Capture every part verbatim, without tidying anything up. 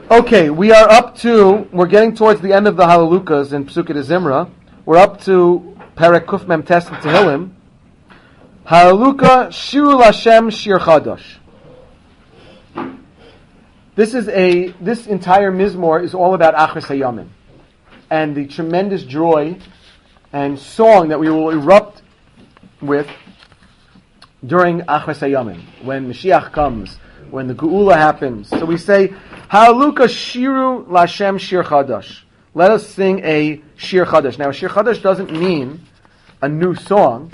Okay, we are up to, we're getting towards the end of the Halalukas in Pesukei de Zimra. We're up to Perek Kuf Mem Tes in Tehillim. Halaluka Shiru Lashem Shir Chadash. This is a, this entire Mizmor is all about Achris Hayamim and the tremendous joy and song that we will erupt with during Achris Hayamim, when Mashiach comes, when the Geula happens. So we say, Halaluka Shiru Lashem Shir Chadash. Let us sing a Shir Chadash. Now, Shir Chadash doesn't mean a new song.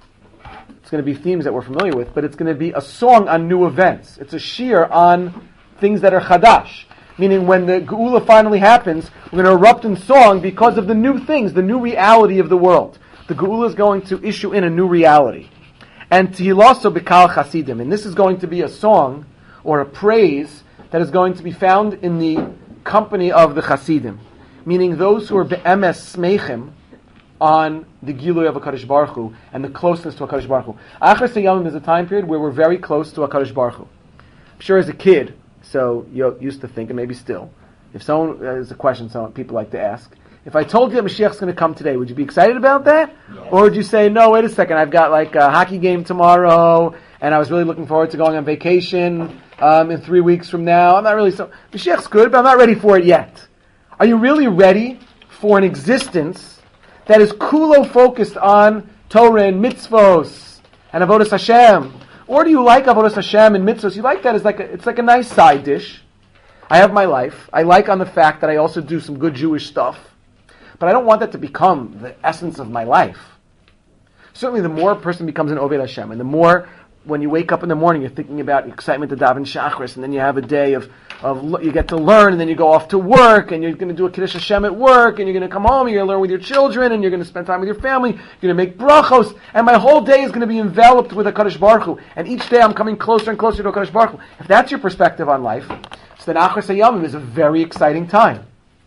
It's going to be themes that we're familiar with, but it's going to be a song on new events. It's a shir on things that are Chadash. Meaning when the Geula finally happens, we're going to erupt in song because of the new things, the new reality of the world. The Geula is going to issue in a new reality. And Tehilaso B'Kal Chasidim. And this is going to be a song or a praise that is going to be found in the company of the Chasidim. Meaning those who are Be'emes Smeichim on the Gilui of HaKadosh Baruch Hu and the closeness to HaKadosh Baruch Hu. Achris Hayamim is a time period where we're very close to HaKadosh Baruch Hu. I'm sure as a kid, so you used to think, and maybe still, if someone, uh, there's a question some people like to ask, if I told you that Mashiach's going to come today, would you be excited about that? Yes. Or would you say, no, wait a second, I've got like a hockey game tomorrow, and I was really looking forward to going on vacation um, in three weeks from now. I'm not really so, Mashiach's good, but I'm not ready for it yet. Are you really ready for an existence that is kulo focused on Torah and mitzvos and avodas Hashem? Or do you like avodas Hashem and mitzvos? You like that as like a, it's like a nice side dish. I have my life. I like on the fact that I also do some good Jewish stuff. But I don't want that to become the essence of my life. Certainly the more a person becomes an Oved Hashem, and the more when you wake up in the morning you're thinking about excitement to daven Shachris, and then you have a day of, of you get to learn, and then you go off to work, and you're going to do a Kiddush Hashem at work, and you're going to come home, and you're going to learn with your children, and you're going to spend time with your family, you're going to make brachos, and my whole day is going to be enveloped with HaKadosh Baruch Hu, and each day I'm coming closer and closer to HaKadosh Baruch Hu. If that's your perspective on life, so then Achris Hayamim is a very exciting time.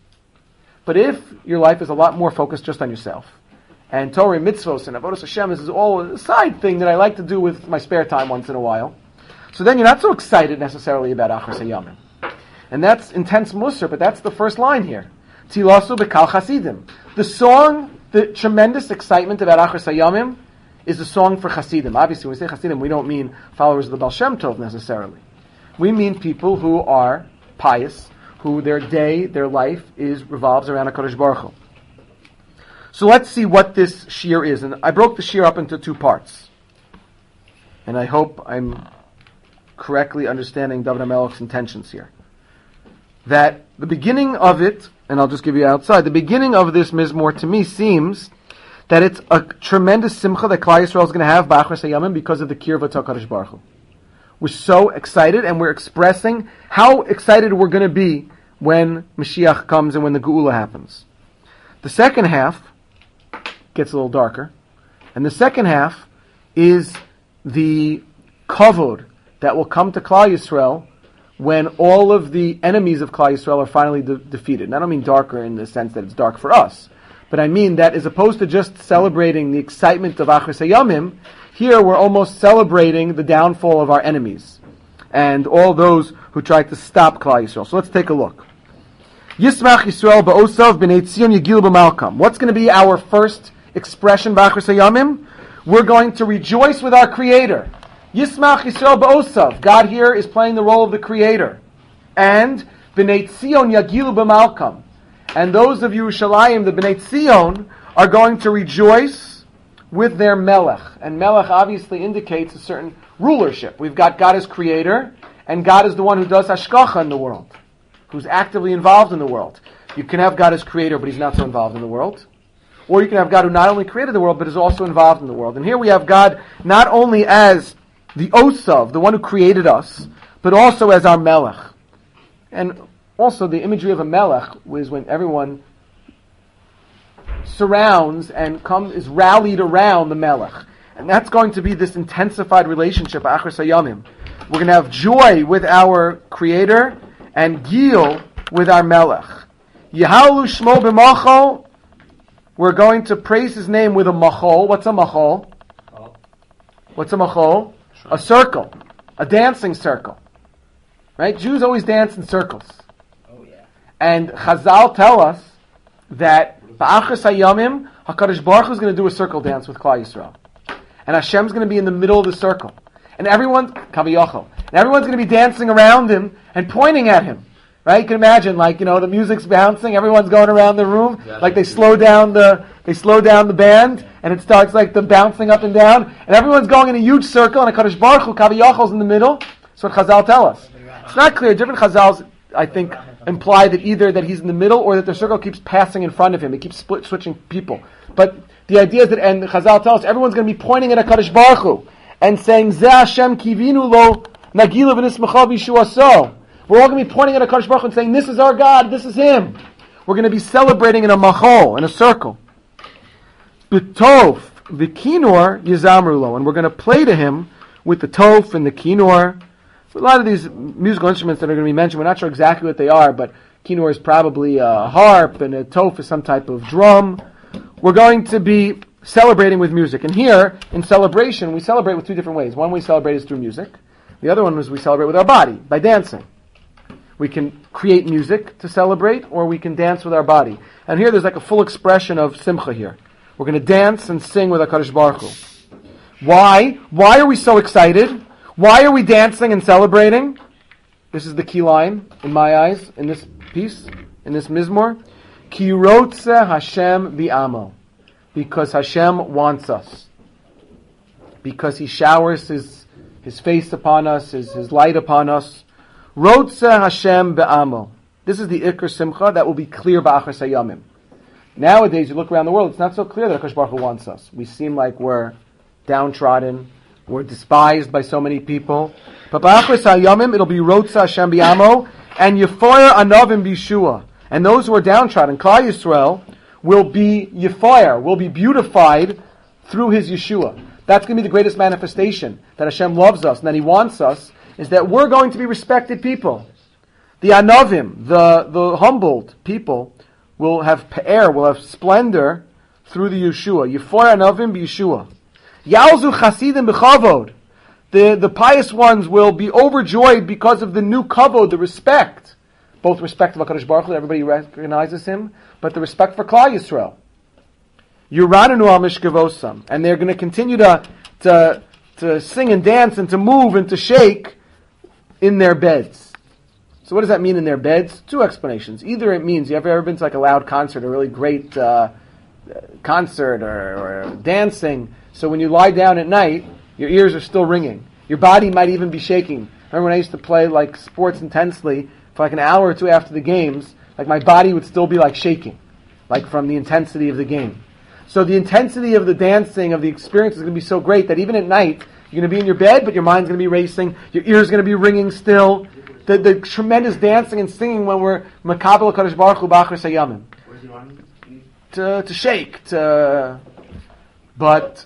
But if your life is a lot more focused just on yourself, and Torah, mitzvos, and avodas Hashem, this is all a side thing that I like to do with my spare time once in a while, so then you're not so excited necessarily about Achris Hayamim. And that's intense Musar, but that's the first line here. Tilasu B'Kal Chasidim. The song, the tremendous excitement about Achris Hayamim is a song for Chasidim. Obviously, when we say Chasidim, we don't mean followers of the Baal Shem Tov necessarily. We mean people who are pious, who their day, their life is revolves around HaKadosh Baruch Hu. So let's see what this shir is. And I broke the shir up into two parts. And I hope I'm correctly understanding David HaMelech's intentions here. That the beginning of it, and I'll just give you outside, the beginning of this Mizmor to me seems that it's a tremendous simcha that Klal Yisrael is going to have b'Achris Hayamim because of the kirva to HaKadosh Baruch Hu. We're so excited, and we're expressing how excited we're going to be when Mashiach comes and when the Geula happens. The second half gets a little darker, and the second half is the kavod that will come to Klal Yisrael when all of the enemies of Klal Yisrael are finally de- defeated. And I don't mean darker in the sense that it's dark for us, but I mean that as opposed to just celebrating the excitement of Achris Hayamim, here we're almost celebrating the downfall of our enemies and all those who tried to stop Klal Yisrael. So let's take a look. Yismach Yisrael ba'osav b'nei Tzion yigil b'malkam. What's going to be our first expression b'Achris Hayamim? We're going to rejoice with our Creator. Yismach Yisrael ba'osav. God here is playing the role of the Creator. And b'nei Tzion yagilu b'malkam. And those of Yerushalayim, the b'nei Tzion, are going to rejoice with their Melech. And Melech obviously indicates a certain rulership. We've got God as Creator, and God is the one who does hashgacha in the world, who's actively involved in the world. You can have God as Creator, but He's not so involved in the world. Or you can have God who not only created the world, but is also involved in the world. And here we have God not only as the Osav, the one who created us, but also as our Melech. And also the imagery of a Melech was when everyone surrounds and come, is rallied around the Melech. And that's going to be this intensified relationship, Achris Hayamim. We're going to have joy with our Creator and Gil with our Melech. Yehalu Shmo b'machol. We're going to praise His name with a machol. What's a machol? Oh. What's a machol? A circle. A dancing circle. Right? Jews always dance in circles. Oh. And Chazal tell us that Ba'achas Hayamim, HaKadosh Baruch Hu is going to do a circle dance with Klal Yisrael. And Hashem's going to be in the middle of the circle. And everyone's, Kaviyachol, and everyone's going to be dancing around him and pointing at him. Right? You can imagine, like, you know, the music's bouncing, everyone's going around the room, like they slow down the, they slow down the band, and it starts like the bouncing up and down, and everyone's going in a huge circle, and HaKadosh Baruch Hu, Kaviyachol's in the middle. That's what Chazal tell us. It's not clear. Different Chazals, I think, imply that either that he's in the middle or that the circle keeps passing in front of him. It keeps split, switching people. But the idea is that, and Chazal tells us, everyone's going to be pointing at HaKadosh Baruch Hu and saying, Zeh Hashem kivinu lo nagila v'nismacha v'yishuaso. We're all going to be pointing at HaKadosh Baruch Hu and saying, this is our God, this is Him. We're going to be celebrating in a machol, in a circle. B'tov v'kinor yizamru lo. And we're going to play to Him with the tof and the kinor. A lot of these musical instruments that are going to be mentioned, we're not sure exactly what they are, but kinor is probably a harp, and a tof is some type of drum. We're going to be celebrating with music. And here, in celebration, we celebrate with two different ways. One we celebrate is through music. The other one is we celebrate with our body, by dancing. We can create music to celebrate, or we can dance with our body. And here there's like a full expression of simcha here. We're going to dance and sing with HaKadosh Baruch Hu. Why? Why are we so excited? Why are we dancing and celebrating? This is the key line, in my eyes, in this piece, in this mizmor. Ki rotze Hashem bi'amo. Because Hashem wants us. Because He showers His, his face upon us, His, his light upon us. Rotze Hashem be'amo. This is the Iker Simcha that will be clear ba'achas hayamim. Nowadays, you look around the world, it's not so clear that HaKadosh Baruch Hu wants us. We seem like we're downtrodden, we're despised by so many people. But ba'achas hayamim, it'll be Rotze Hashem be'amo, and Yefoyer Anavim b'Yeshua. And those who are downtrodden, Klal Yisrael, will be Yefoyer, will be beautified through His Yeshua. That's going to be the greatest manifestation, that Hashem loves us and that He wants us, is that we're going to be respected people. The Anavim, the, the humbled people, will have pe'er, will have splendor through the Yeshua. Yefoyer Anavim b'Yeshua. Yalzu Chasidim b'Chavod. The, the pious ones will be overjoyed because of the new kavod, the respect. Both respect of HaKadosh Baruch Hu, everybody recognizes Him, but the respect for Klal Yisrael. Yurananu al mishkavosam. And they're going to continue to, to, to sing and dance and to move and to shake in their beds. So what does that mean, in their beds? Two explanations. Either it means, you have ever been to like a loud concert, a really great uh, concert or, or dancing, so when you lie down at night, your ears are still ringing. Your body might even be shaking. Remember when I used to play like sports intensely, for like an hour or two after the games, like my body would still be like shaking, like from the intensity of the game. So the intensity of the dancing, of the experience is going to be so great that even at night, you're going to be in your bed, but your mind's going to be racing, your ears going to be ringing still. The, the tremendous dancing and singing when we're Makabel HaKadosh Baruch Hu b'achras hayamim. To, to shake, to... But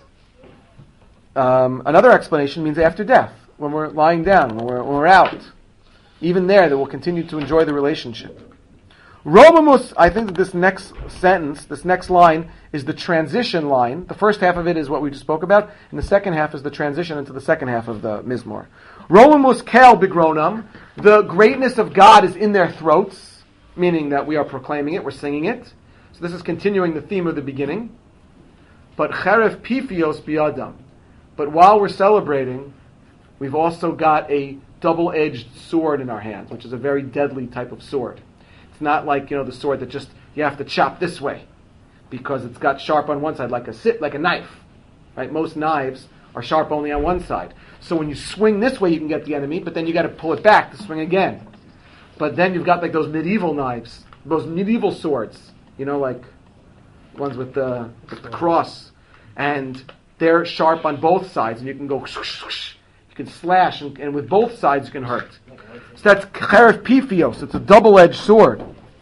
um, another explanation means after death, when we're lying down, when we're, when we're out. Even there, that we'll continue to enjoy the relationship. Romamus, I think that this next sentence, this next line, is the transition line. The first half of it is what we just spoke about, and the second half is the transition into the second half of the Mizmor. Romamus kel bigronam, the greatness of God is in their throats, meaning that we are proclaiming it, we're singing it. So this is continuing the theme of the beginning. But cheref pifios biadam. But while we're celebrating, we've also got a double-edged sword in our hands, which is a very deadly type of sword. It's not like, you know, the sword that just you have to chop this way because it's got sharp on one side, like a sit, like a knife. Right? Most knives are sharp only on one side. So when you swing this way, you can get the enemy, but then you got to pull it back to swing again. But then you've got like those medieval knives, those medieval swords, you know, like ones with the, with the cross, and they're sharp on both sides, and you can go. You can slash, and, and with both sides you can hurt. So that's cheref pifios. It's a double-edged sword.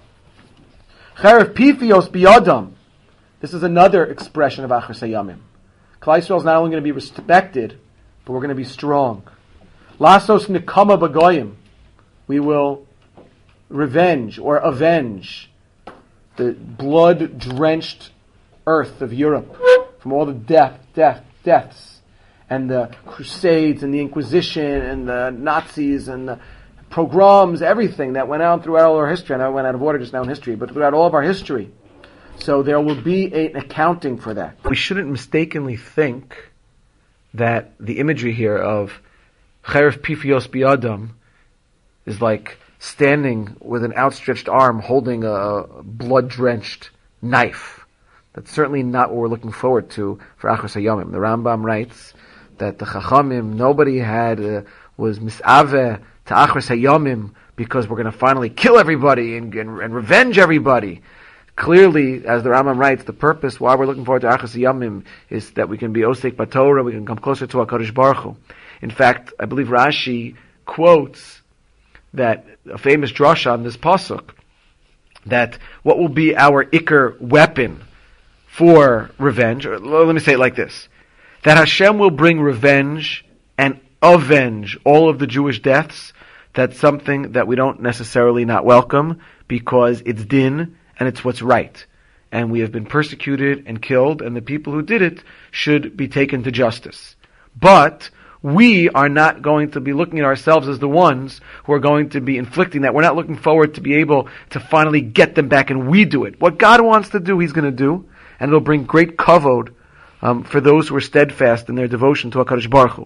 Cheref pifios biyadam. This is another expression of achras hayamim. Klal Yisrael is not only going to be respected, but we're going to be strong. Lasos nikama bagoyim. We will revenge or avenge the blood-drenched earth of Europe from all the death, death, deaths. And the Crusades and the Inquisition and the Nazis and the pogroms, everything that went on throughout all our history. I know I went out of order just now in history, but throughout all of our history. So there will be a, an accounting for that. We shouldn't mistakenly think that the imagery here of Cheref Pifios Biadam is like standing with an outstretched arm holding a blood-drenched knife. That's certainly not what we're looking forward to for Achros Hayomim. The Rambam writes that the Chachamim, nobody had, uh, was misaveh to Achros Hayomim because we're going to finally kill everybody and, and, and revenge everybody. Clearly, as the Rambam writes, the purpose why we're looking forward to Achros Hayomim is that we can be Osek B'Torah, we can come closer to HaKadosh Baruch Hu. In fact, I believe Rashi quotes that a famous drasha on this pasuk, that what will be our ikar weapon for revenge, or let me say it like this, that Hashem will bring revenge and avenge all of the Jewish deaths. That's something that we don't necessarily not welcome, because it's din and it's what's right. And we have been persecuted and killed, and the people who did it should be taken to justice. But we are not going to be looking at ourselves as the ones who are going to be inflicting that. We're not looking forward to be able to finally get them back and we do it. What God wants to do, He's going to do, and it'll bring great kavod um, for those who are steadfast in their devotion to HaKadosh Baruch Hu.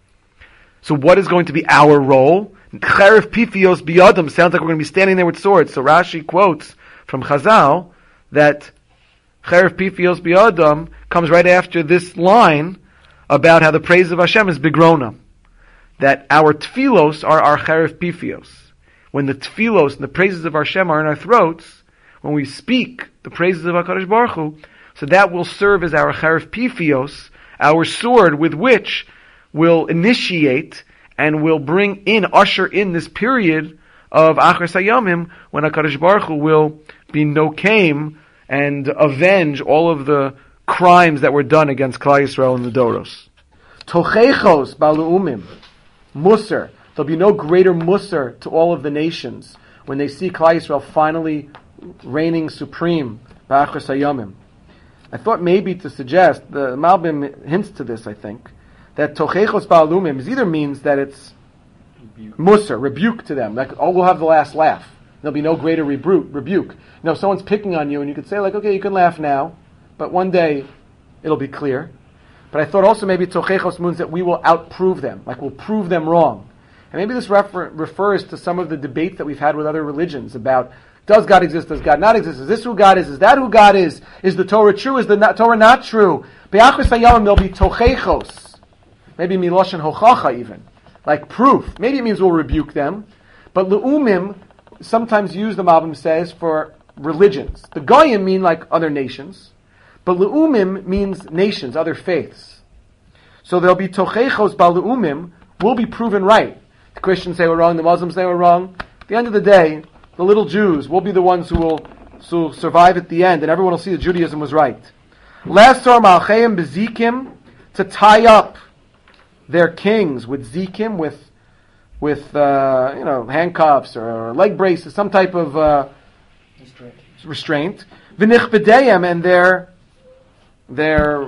So what is going to be our role? Cheref Pifios Biadam sounds like we're going to be standing there with swords. So Rashi quotes from Chazal that Cheref Pifios Biadam comes right after this line about how the praise of Hashem is bigrona. That our tfilos are our cheref pifios. When the tfilos and the praises of Hashem are in our throats, when we speak the praises of HaKadosh Baruch Hu, so that will serve as our cheref pifios, our sword with which will initiate and will bring in, usher in this period of Achros Hayomim, when HaKadosh Baruch Hu will be nokeim and avenge all of the crimes that were done against Klal Yisrael in the Doros. Tochechos balu'umim, Musar. There'll be no greater Musar to all of the nations when they see Klal Yisrael finally reigning supreme, B'Achros Hayomim. I thought maybe to suggest, the Malbim hints to this, I think, that Tochechos balu'umim either means that it's rebuke. Musar, rebuke to them, like, oh, we'll have the last laugh. There'll be no greater rebuke. rebuke. You know, if someone's picking on you and you could say, like, okay, you can laugh now, but one day it'll be clear. But I thought also maybe Tochechos means that we will outprove them, like we'll prove them wrong. And maybe this refer- refers to some of the debates that we've had with other religions about, does God exist, does God not exist, is this who God is, is that who God is, is the Torah true, is the not, Torah not true? Be'achros hayomim there'll be Tochechos, maybe miloshen hochacha even, like proof. Maybe it means we'll rebuke them, but le'umim, sometimes used, the Malbim says, for religions. The Goyim mean like other nations, but Le'umim means nations, other faiths. So there'll be Tochechos Ba'Le'umim, will be proven right. The Christians say we're wrong, the Muslims say we're wrong. At the end of the day, the little Jews will be the ones who will, who will survive at the end, and everyone will see that Judaism was right. Lesor Malcheim Bezikim, to tie up their kings with zikim, with with uh, you know handcuffs or leg braces, some type of uh, restraint. restraint. V'nichbedeyim, and their their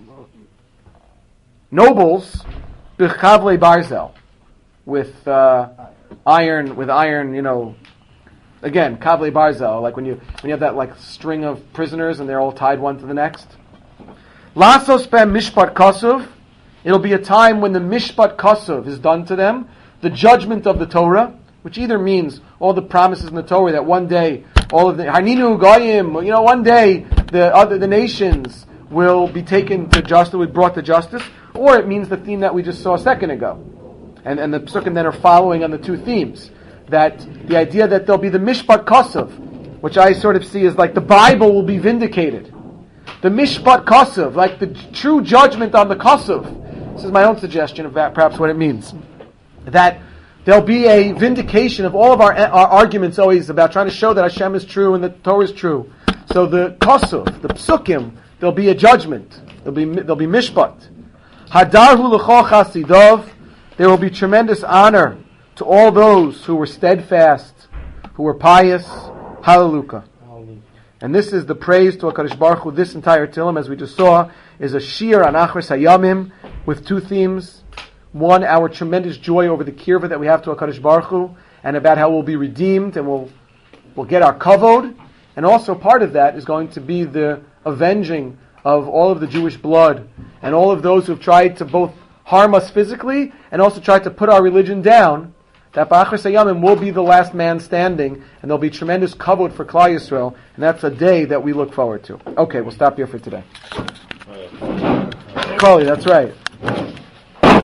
nobles b'chavlei barzel, with uh, iron with iron you know again kavlei barzel, like when you when you have that like string of prisoners and they're all tied one to the next. Lasos b'hem mishpat kasuv. It'll be a time when the mishpat kasuv is done to them, the judgment of the Torah, which either means all the promises in the Torah that one day all of the Haninu Goyim, you know, one day the other the nations will be taken to justice, will be brought to justice, or it means the theme that we just saw a second ago, and and the psukim then are following on the two themes, that the idea that there'll be the mishpat kasuv, which I sort of see as like the Bible will be vindicated, the mishpat kasuv, like the true judgment on the kasuv. This is my own suggestion of that, perhaps what it means. That there'll be a vindication of all of our, our arguments always about trying to show that Hashem is true and that Torah is true. So the kasuv, the psukim, there'll be a judgment. There'll be there'll be mishpat. Hadarhu l'chol chasidov. There will be tremendous honor to all those who were steadfast, who were pious. Hallelujah. And this is the praise to HaKadosh Baruch Hu. This entire Tillim, as we just saw, is a shir on Achros Hayomim with two themes. One, our tremendous joy over the kirva that we have to HaKadosh Baruch Hu, and about how we'll be redeemed and we'll we'll get our kavod. And also part of that is going to be the avenging of all of the Jewish blood and all of those who have tried to both harm us physically and also tried to put our religion down. That B'achris Hayamim will be the last man standing, and there'll be tremendous kavod for Klal Yisrael, and that's a day that we look forward to. Okay, we'll stop here for today. Kali, that's right.